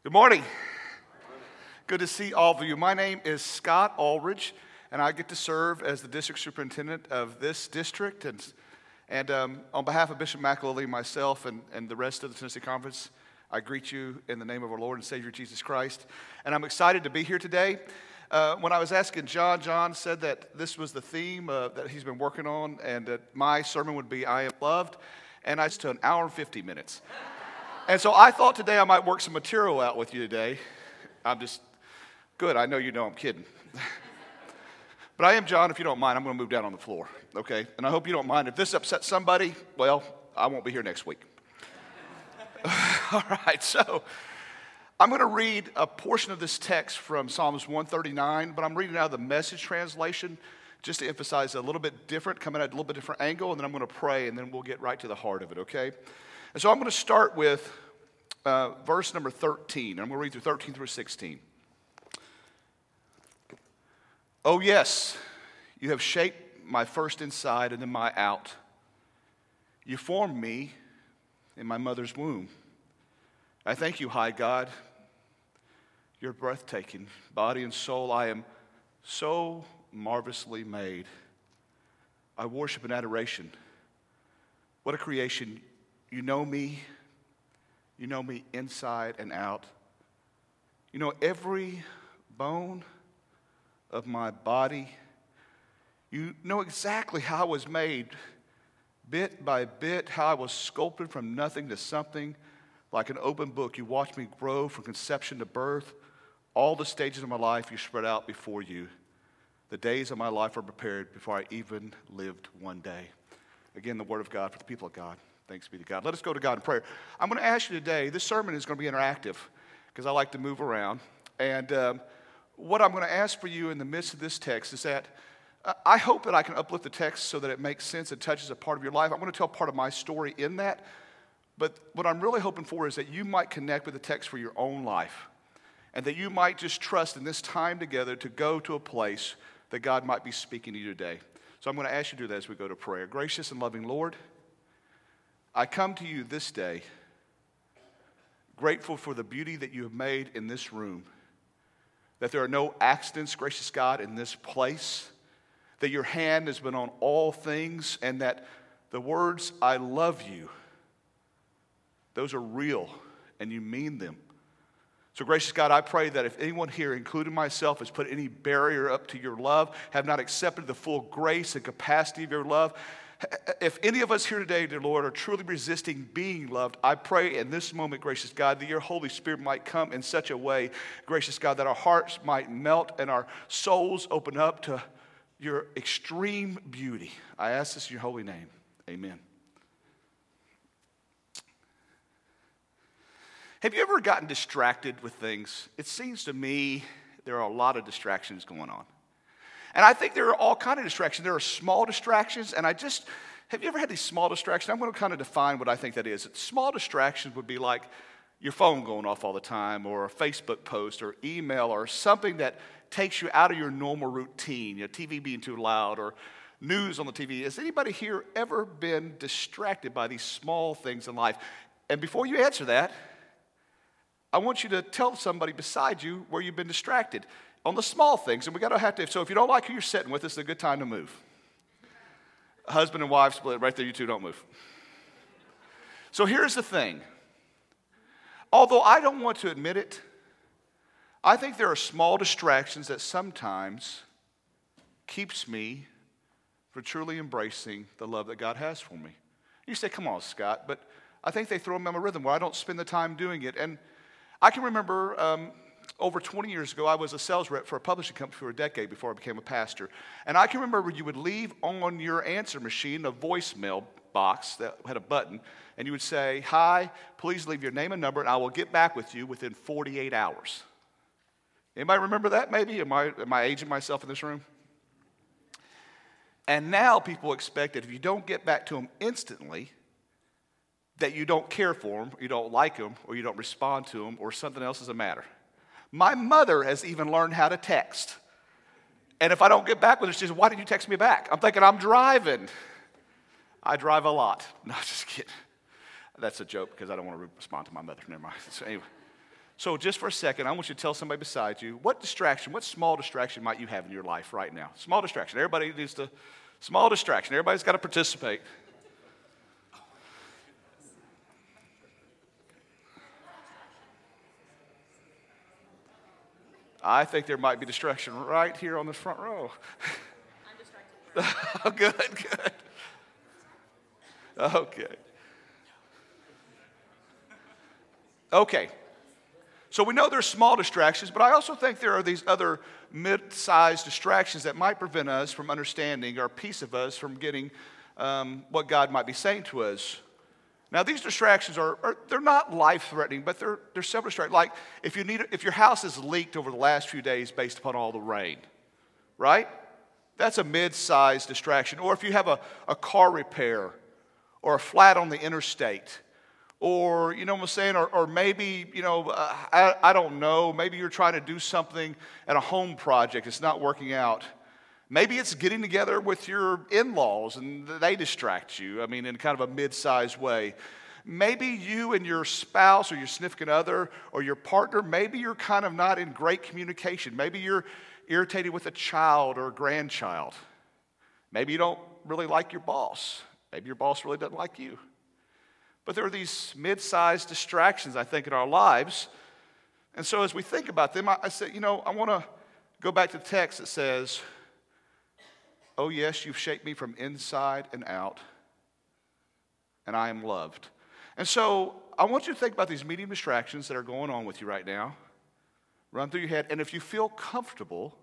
Good morning. Good to see all of you. My name is Scott Aldridge, and I get to serve as the district superintendent of this district. And on behalf of Bishop McAlilly, myself, and the rest of the Tennessee Conference, I greet you in the name of our Lord and Savior Jesus Christ. And I'm excited to be here today. When I was asking John said that this was the theme that he's been working on, and that my sermon would be, I Am Loved, and I just to an hour and 50 minutes. And so I thought today I might work some material out with you today. I'm just, good, I know you know I'm kidding. But I am John, if you don't mind, I'm going to move down on the floor, okay? And I hope you don't mind. If this upsets somebody, well, I won't be here next week. All right, so I'm going to read a portion of this text from Psalms 139, but I'm reading out of the Message translation just to emphasize a little bit different, coming at a little bit different angle, and then I'm going to pray, and then we'll get right to the heart of it, okay? And so I'm going to start with verse number 13. I'm going to read through 13 through 16. Oh, yes, you have shaped my first inside and then my out. You formed me in my mother's womb. I thank you, high God. You're breathtaking. Body and soul, I am so marvelously made. I worship in adoration. What a creation. You know me inside and out. You know every bone of my body. You know exactly how I was made, bit by bit, how I was sculpted from nothing to something. Like an open book, you watched me grow from conception to birth. All the stages of my life you spread out before you. The days of my life were prepared before I even lived one day. Again, the word of God for the people of God. Thanks be to God. Let us go to God in prayer. I'm going to ask you today, this sermon is going to be interactive because I like to move around. And what I'm going to ask for you in the midst of this text is that I hope that I can uplift the text so that it makes sense and touches a part of your life. I'm going to tell part of my story in that. But what I'm really hoping for is that you might connect with the text for your own life. And that you might just trust in this time together to go to a place that God might be speaking to you today. So I'm going to ask you to do that as we go to prayer. Gracious and loving Lord, I come to you this day grateful for the beauty that you have made in this room, that there are no accidents, gracious God, in this place, that your hand has been on all things, and that the words, I love you, those are real, and you mean them. So gracious God, I pray that if anyone here, including myself, has put any barrier up to your love, have not accepted the full grace and capacity of your love, if any of us here today, dear Lord, are truly resisting being loved, I pray in this moment, gracious God, that your Holy Spirit might come in such a way, gracious God, that our hearts might melt and our souls open up to your extreme beauty. I ask this in your holy name. Amen. Have you ever gotten distracted with things? It seems to me there are a lot of distractions going on. And I think there are all kinds of distractions. There are small distractions, and have you ever had these small distractions? I'm going to kind of define what I think that is. Small distractions would be like your phone going off all the time, or a Facebook post, or email, or something that takes you out of your normal routine, TV being too loud, or news on the TV. Has anybody here ever been distracted by these small things in life? And before you answer that, I want you to tell somebody beside you where you've been distracted on the small things. And so if you don't like who you're sitting with, this is a good time to move. Husband and wife split, right there, you two don't move. So here's the thing. Although I don't want to admit it, I think there are small distractions that sometimes keeps me from truly embracing the love that God has for me. You say, come on, Scott, but I think they throw me on a rhythm where I don't spend the time doing it. And I can remember over 20 years ago, I was a sales rep for a publishing company for a decade before I became a pastor. And I can remember you would leave on your answer machine a voicemail box that had a button, and you would say, hi, please leave your name and number, and I will get back with you within 48 hours. Anybody remember that maybe? Am I aging myself in this room? And now people expect that if you don't get back to them instantly, that you don't care for them, you don't like them, or you don't respond to them, or something else is the matter. My mother has even learned how to text. And if I don't get back with her, she says, why didn't you text me back? I'm thinking, I'm driving. I drive a lot. No, just kidding. That's a joke because I don't want to respond to my mother. Never mind. So anyway. So just for a second, I want you to tell somebody beside you, what small distraction might you have in your life right now? Small distraction. Small distraction. Everybody's got to participate. I think there might be distraction right here on the front row. I'm distracted. Oh, good. Okay. So we know there's small distractions, but I also think there are these other mid-sized distractions that might prevent us from understanding, or a piece of us from getting what God might be saying to us. Now, these distractions they're not life-threatening, but they're self-distracting. Like if your house has leaked over the last few days based upon all the rain, right? That's a mid-sized distraction. Or if you have a car repair or a flat on the interstate, or, you know what I'm saying, or maybe, I don't know, maybe you're trying to do something at a home project, it's not working out. Maybe it's getting together with your in-laws and they distract you, in kind of a mid-sized way. Maybe you and your spouse or your significant other or your partner, maybe you're kind of not in great communication. Maybe you're irritated with a child or a grandchild. Maybe you don't really like your boss. Maybe your boss really doesn't like you. But there are these mid-sized distractions, I think, in our lives. And so as we think about them, I said, I want to go back to the text that says, "Oh, yes, you've shaped me from inside and out, and I am loved." And so I want you to think about these medium distractions that are going on with you right now. Run through your head. And if you feel comfortable,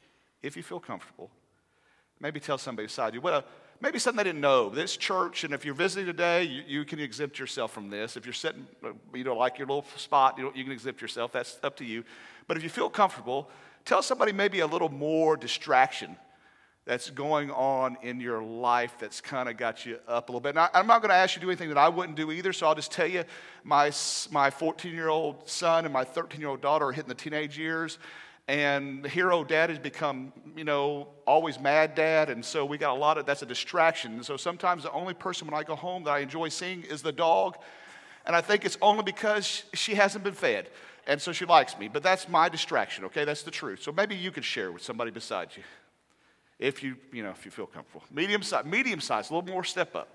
maybe tell somebody beside you, maybe something they didn't know. This church, and if you're visiting today, you can exempt yourself from this. If you're sitting, like your little spot, you can exempt yourself. That's up to you. But if you feel comfortable, tell somebody maybe a little more distraction that's going on in your life that's kind of got you up a little bit. And I'm not going to ask you to do anything that I wouldn't do either, so I'll just tell you, my 14-year-old son and my 13-year-old daughter are hitting the teenage years, and hero dad has become, always mad dad, and so we got that's a distraction. And so sometimes the only person when I go home that I enjoy seeing is the dog, and I think it's only because she hasn't been fed, and so she likes me. But that's my distraction, okay? That's the truth. So maybe you could share with somebody beside you. If you feel comfortable. Medium size, a little more step up.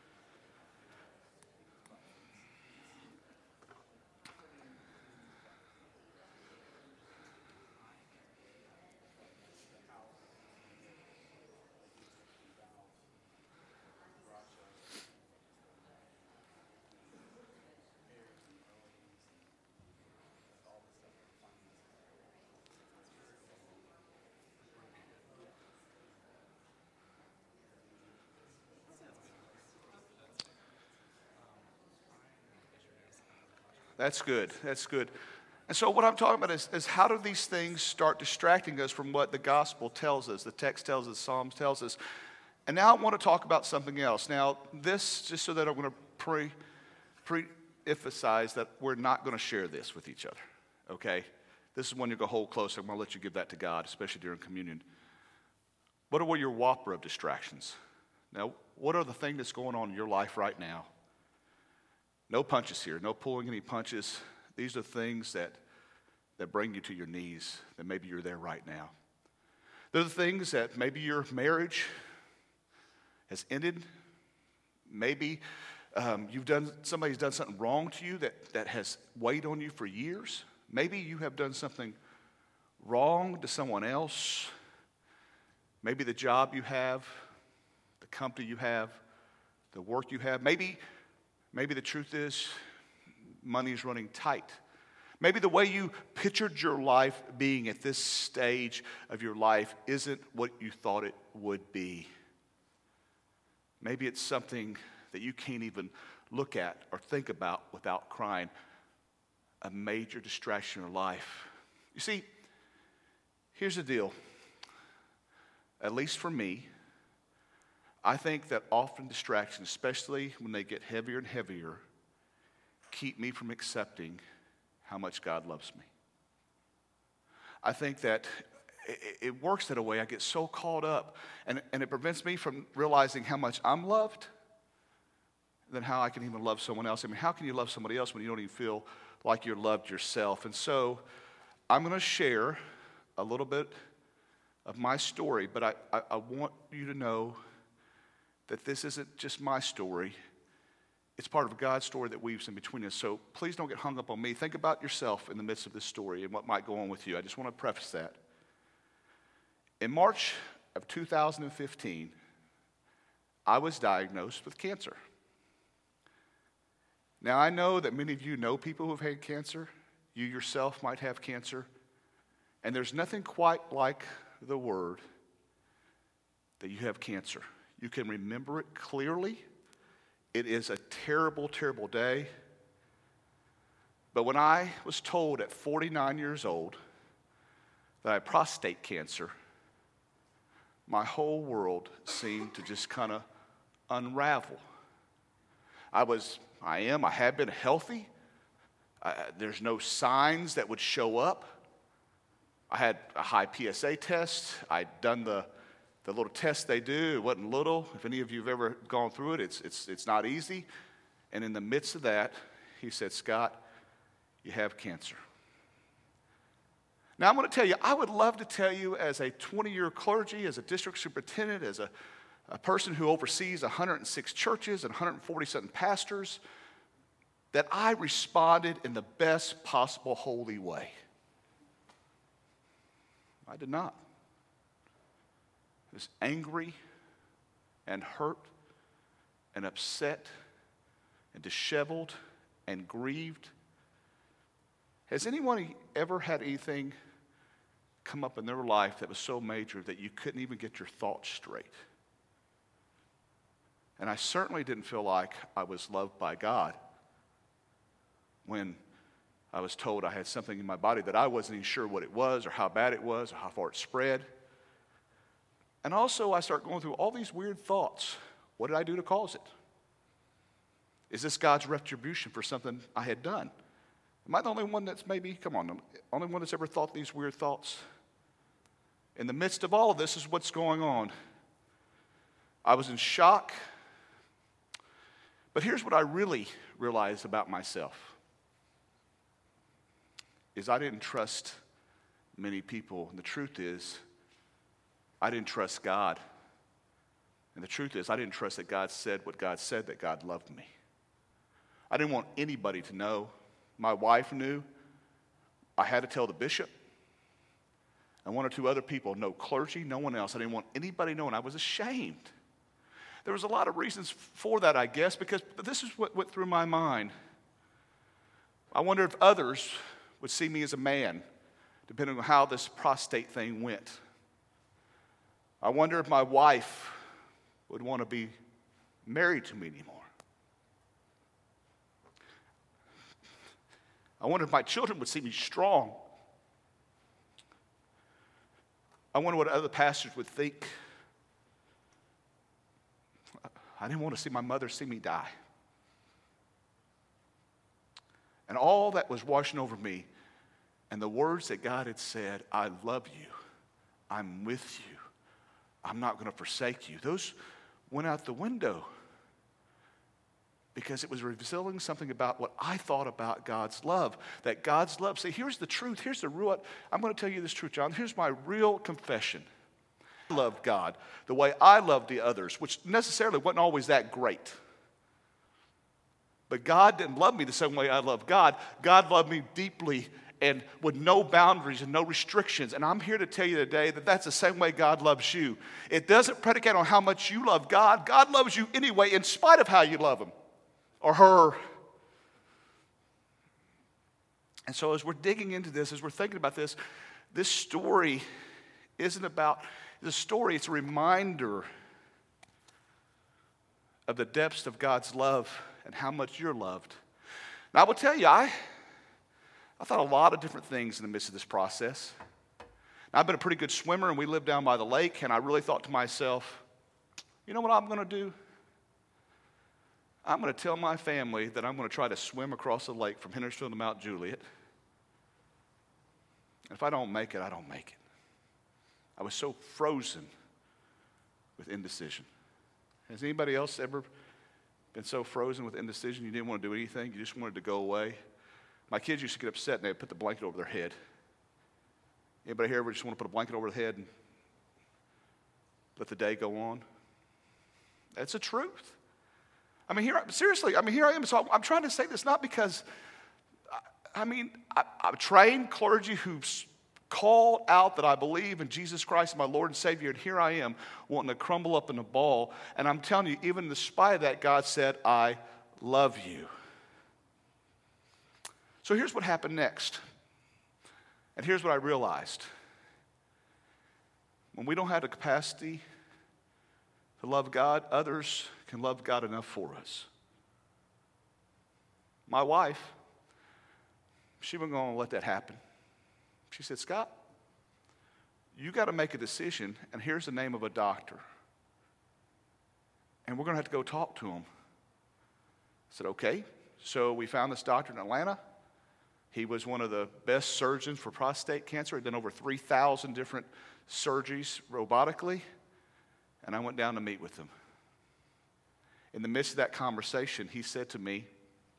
That's good. And so what I'm talking about is how do these things start distracting us from what the gospel tells us, the text tells us, Psalms tells us. And now I want to talk about something else. Now, this, just so that I'm going to pre-emphasize that we're not going to share this with each other, okay? This is one you're going to hold close. I'm going to let you give that to God, especially during communion. What are your whopper of distractions? Now, what are the things that's going on in your life right now? No punches here, no pulling any punches. These are things that bring you to your knees, that maybe you're there right now. They're the things that maybe your marriage has ended. Maybe somebody's done something wrong to you that has weighed on you for years. Maybe you have done something wrong to someone else. Maybe the job you have, the company you have, the work you have. Maybe the truth is money is running tight. Maybe the way you pictured your life being at this stage of your life isn't what you thought it would be. Maybe it's something that you can't even look at or think about without crying. A major distraction in your life. You see, here's the deal. At least for me, I think that often distractions, especially when they get heavier and heavier, keep me from accepting how much God loves me. I think that it works that way. I get so caught up, and it prevents me from realizing how much I'm loved than how I can even love someone else. I mean, how can you love somebody else when you don't even feel like you're loved yourself? And so I'm going to share a little bit of my story, but I want you to know that this isn't just my story. It's part of God's story that weaves in between us. So please don't get hung up on me. Think about yourself in the midst of this story and what might go on with you. I just want to preface that. In March of 2015, I was diagnosed with cancer. Now, I know that many of you know people who have had cancer. You yourself might have cancer. And there's nothing quite like the word that you have cancer. You can remember it clearly. It is a terrible, terrible day. But when I was told at 49 years old that I had prostate cancer, my whole world seemed to just kind of unravel. I have been healthy. There's no signs that would show up. I had a high PSA test. I'd done the little test they do. It wasn't little. If any of you have ever gone through it, it's not easy. And in the midst of that, he said, "Scott, you have cancer." Now, I'm going to tell you, I would love to tell you as a 20-year clergy, as a district superintendent, as a person who oversees 106 churches and 140-something pastors, that I responded in the best possible holy way. I did not. I was angry and hurt and upset and disheveled and grieved. Has anyone ever had anything come up in their life that was so major that you couldn't even get your thoughts straight? And I certainly didn't feel like I was loved by God when I was told I had something in my body that I wasn't even sure what it was or how bad it was or how far it spread. And also I start going through all these weird thoughts. What did I do to cause it? Is this God's retribution for something I had done? Am I the only one that's only one that's ever thought these weird thoughts? In the midst of all of this is what's going on. I was in shock. But here's what I really realized about myself, is I didn't trust many people. And the truth is, I didn't trust God. And the truth is, I didn't trust that God said what God said, that God loved me. I didn't want anybody to know. My wife knew. I had to tell the bishop. And one or two other people, no clergy, no one else. I didn't want anybody knowing. I was ashamed. There was a lot of reasons for that, I guess, because this is what went through my mind. I wonder if others would see me as a man, depending on how this prostate thing went. I wonder if my wife would want to be married to me anymore. I wonder if my children would see me strong. I wonder what other pastors would think. I didn't want to see my mother see me die. And all that was washing over me, and the words that God had said, "I love you, I'm with you, I'm not going to forsake you," those went out the window because it was revealing something about what I thought about God's love. That God's love, see, here's the truth, here's the real, I'm going to tell you this truth, John, here's my real confession. I loved God the way I loved the others, which necessarily wasn't always that great. But God didn't love me the same way I love God. God loved me deeply and with no boundaries and no restrictions. And I'm here to tell you today that that's the same way God loves you. It doesn't predicate on how much you love God. God loves you anyway in spite of how you love him or her. And so as we're digging into this, as we're thinking about this, this story isn't about the story. It's a reminder of the depths of God's love and how much you're loved. Now, I will tell you, I thought a lot of different things in the midst of this process. Now, I've been a pretty good swimmer, and we live down by the lake, and I really thought to myself, you know what I'm going to do? I'm going to tell my family that I'm going to try to swim across the lake from Hendersonville to Mount Juliet. And if I don't make it, I don't make it. I was so frozen with indecision. Has anybody else ever been so frozen with indecision you didn't want to do anything, you just wanted to go away? My kids used to get upset and they'd put the blanket over their head. Anybody here ever just want to put a blanket over their head and let the day go on? That's the truth. I mean, here I am. So I'm trying to say this not because, I'm a trained clergy who's called out that I believe in Jesus Christ as my Lord and Savior, and here I am wanting to crumble up in a ball. And I'm telling you, even in spite of that, God said, I love you. So here's what happened next. And here's what I realized. When we don't have the capacity to love God, others can love God enough for us. My wife, she wasn't going to let that happen. She said, Scott, you got to make a decision, and here's the name of a doctor. And we're going to have to go talk to him. I said, okay. So we found this doctor in Atlanta. He was one of the best surgeons for prostate cancer. He'd done over 3,000 different surgeries robotically. And I went down to meet with him. In the midst of that conversation, he said to me,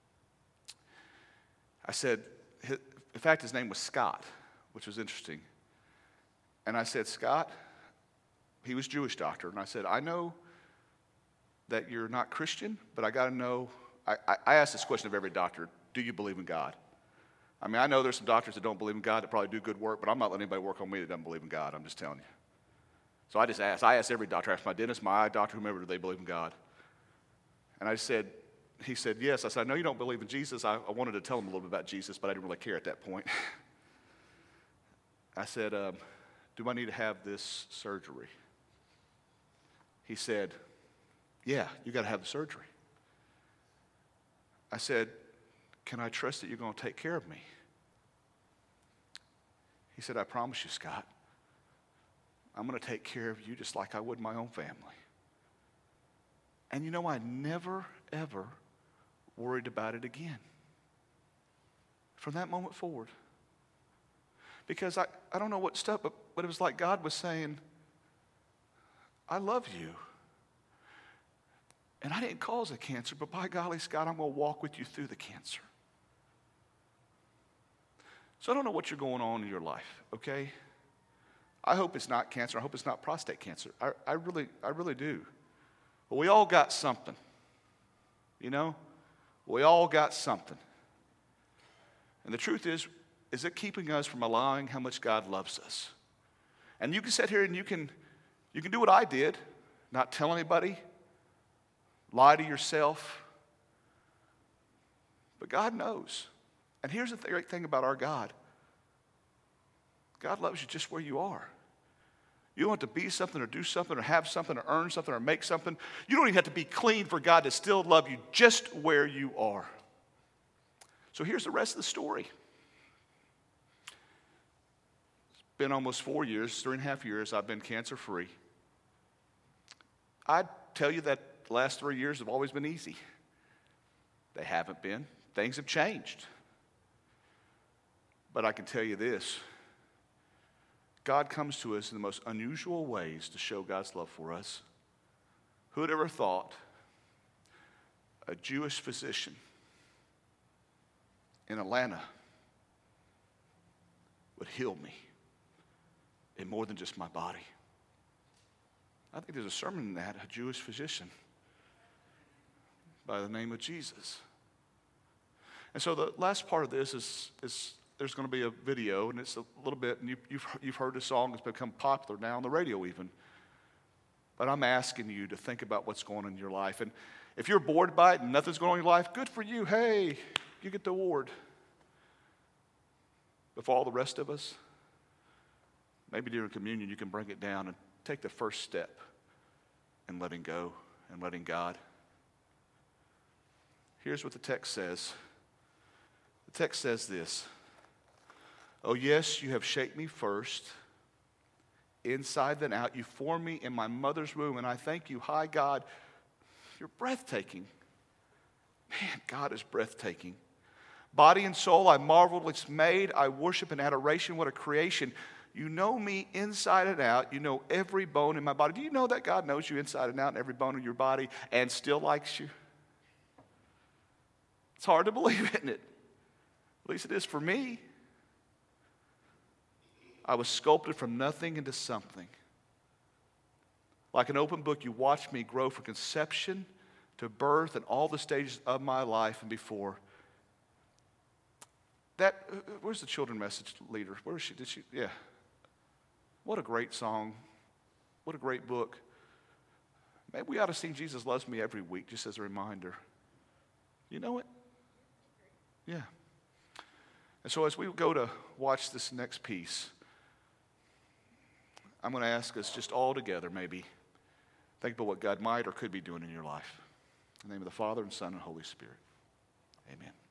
in fact, his name was Scott, which was interesting. And I said, Scott, he was a Jewish doctor, and I said, I know that you're not Christian, but I got to know, I ask this question of every doctor, do you believe in God? I mean, I know there's some doctors that don't believe in God that probably do good work, but I'm not letting anybody work on me that doesn't believe in God. I'm just telling you. So I just asked. I asked every doctor. I asked my dentist, my eye doctor, whomever, do they believe in God? And he said, yes. I said, I know you don't believe in Jesus. I wanted to tell him a little bit about Jesus, but I didn't really care at that point. I said, do I need to have this surgery? He said, yeah, you got to have the surgery. I said, can I trust that you're going to take care of me? He said, I promise you, Scott, I'm going to take care of you just like I would my own family. And you know, I never, ever worried about it again from that moment forward. Because I don't know what stuff, but it was like God was saying, I love you. And I didn't cause the cancer, but by golly, Scott, I'm going to walk with you through the cancer. So I don't know what you're going on in your life, okay? I hope it's not cancer. I hope it's not prostate cancer. I really do. But we all got something, you know? We all got something. And the truth is it keeping us from allowing how much God loves us? And you can sit here and you can do what I did, not tell anybody, lie to yourself. But God knows. And here's the great thing about our God. God loves you just where you are. You don't have to be something or do something or have something or earn something or make something. You don't even have to be clean for God to still love you just where you are. So here's the rest of the story. It's been almost 4 years, 3.5 years, I've been cancer-free. I'd tell you that the last 3 years have always been easy. They haven't been. Things have changed. But I can tell you this. God comes to us in the most unusual ways to show God's love for us. Who would ever thought a Jewish physician in Atlanta would heal me in more than just my body? I think there's a sermon in that, a Jewish physician by the name of Jesus. And so the last part of this is there's going to be a video, and it's a little bit, and you've heard the song. It's become popular now on the radio even. But I'm asking you to think about what's going on in your life. And if you're bored by it and nothing's going on in your life, good for you. Hey, you get the award. But for all the rest of us, maybe during communion you can bring it down and take the first step in letting go and letting God. Here's what the text says. The text says this. Oh, yes, you have shaped me first, inside then out. You formed me in my mother's womb, and I thank you. Hi, God, you're breathtaking. Man, God is breathtaking. Body and soul, I marveled it's made. I worship in adoration. What a creation. You know me inside and out. You know every bone in my body. Do you know that God knows you inside and out and every bone in your body and still likes you? It's hard to believe, isn't it? At least it is for me. I was sculpted from nothing into something. Like an open book, you watched me grow from conception to birth and all the stages of my life and before. Where's the children message leader? Where is she? Yeah. What a great song. What a great book. Maybe we ought to sing Jesus Loves Me every week just as a reminder. You know it? Yeah. And so as we go to watch this next piece, I'm going to ask us just all together maybe think about what God might or could be doing in your life. In the name of the Father and Son and Holy Spirit. Amen.